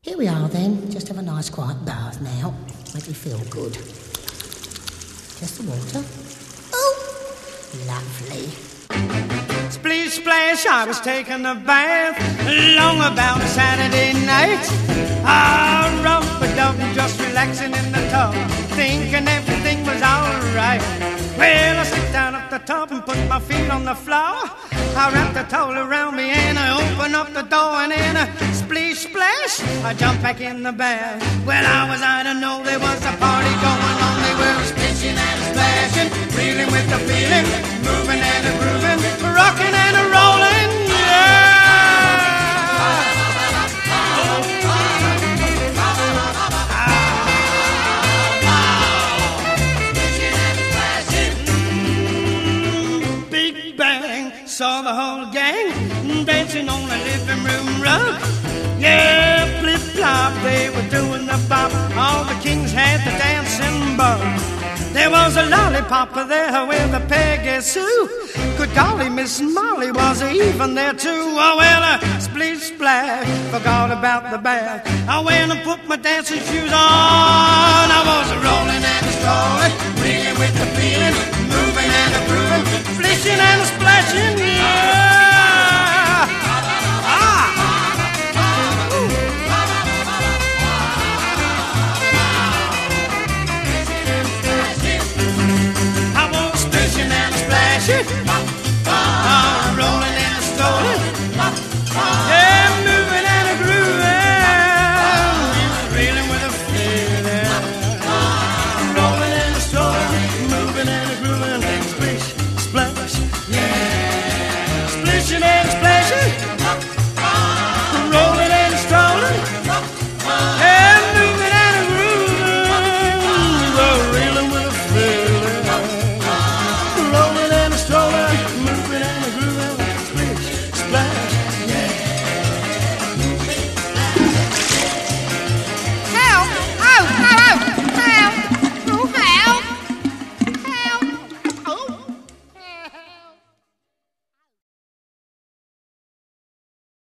Here we are then. Just have a nice quiet bath now. Make you feel good. Just the water. Oh, lovely. Splish splash, I was taking a bath long about Saturday night. Rump-a-dum, just relaxing in the tub, thinking everything was alright. Well, I sit down at the tub and put my feet on the floor. I wrap the towel around me and I open up the door, and in a splish splash, I jump back in the bath. Well, I don't know, there was a party going on. They were splishing and splashing, reeling with the feeling, moving and a grooving, rocking and a rolling, yeah. Big bang, saw the whole gang dancing on the living room rug. Yeah, flip-flop, they were doing the bop. All the kings had the dancing bug. There was a lollipop there with a Peggy Sue. Good golly, Miss Molly was even there too. Oh, well, a splish splash, forgot about the bath. I went and put my dancing shoes on. I was rolling and strolling, reeling with the feeling, moving and a grooving, splishing and splashing, yeah.